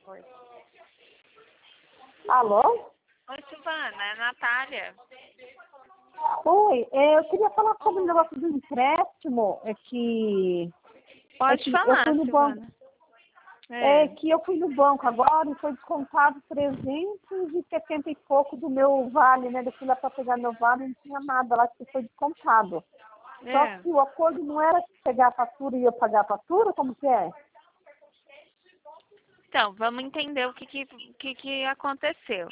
Oi. Alô? Oi, Silvana, é a Natália. Oi, eu queria falar sobre o negócio do empréstimo. Pode Eu falar, fui no banco. Silvana. Eu fui no banco agora e foi descontado 370 e pouco do meu vale, né? Eu fui lá para pegar meu vale e não tinha nada lá que foi descontado. Só que o acordo não era pegar a fatura e eu pagar a fatura, como que é? Então, vamos entender o que aconteceu.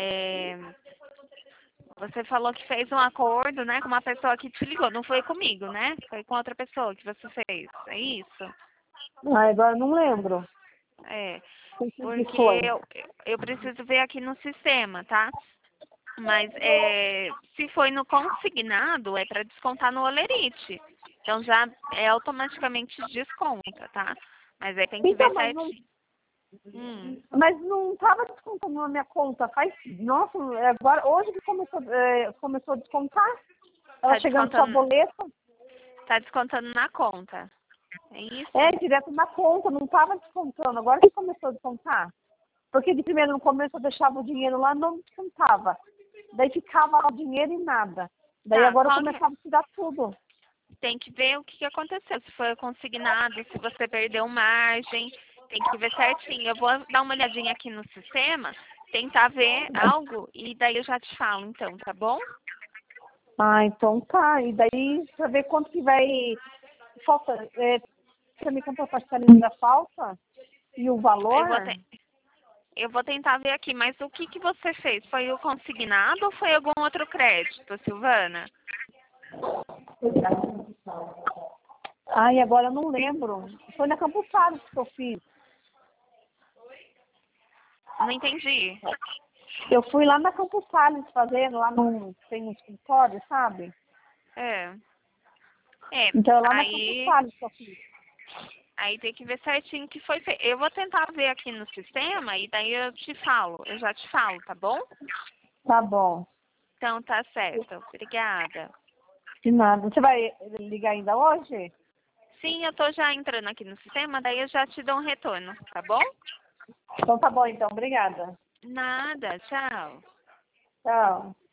Você falou que fez um acordo, né, com uma pessoa que te ligou. Não foi comigo, né? Foi com outra pessoa que você fez. É isso? Agora eu não lembro. Porque Que foi. eu preciso ver aqui no sistema, tá? Mas se foi no consignado, é para descontar no Olerite. Então já automaticamente desconta, tá? Mas aí tem que ver Então, certinho. mas não estava descontando na minha conta. Nossa, agora, hoje que começou a descontar. Ela chegando com a boleta. Tá descontando na conta. É isso? Direto na conta, não estava descontando. Agora que começou a descontar. Porque de primeiro no começo eu deixava o dinheiro lá, não descontava. Daí ficava lá o dinheiro e nada. Daí agora começava a tirar tudo. Tem que ver o que aconteceu. Se foi consignado, se você perdeu margem. Tem que ver certinho. Eu vou dar uma olhadinha aqui no sistema, tentar ver algo e daí eu já te falo, então, tá bom? Então tá. E daí, pra ver quanto que vai... Falta... Você me contou a parcelinha da falta? E o valor? Eu vou tentar ver aqui, mas o que você fez? Foi o consignado ou foi algum outro crédito, Silvana? Agora eu não lembro. Foi na Campos Salles que eu fiz. Não entendi. Eu fui lá na Campos Salles fazendo, tem um escritório, sabe? Então lá na Campos Salles que eu fiz. Aí tem que ver certinho o que foi feito. Eu vou tentar ver aqui no sistema e daí eu te falo. Eu já te falo, tá bom? Tá bom. Então tá certo. Obrigada. De nada. Você vai ligar ainda hoje? Sim, eu tô já entrando aqui no sistema, daí eu já te dou um retorno, tá bom? Então tá bom, então. Obrigada. Nada, tchau. Tchau.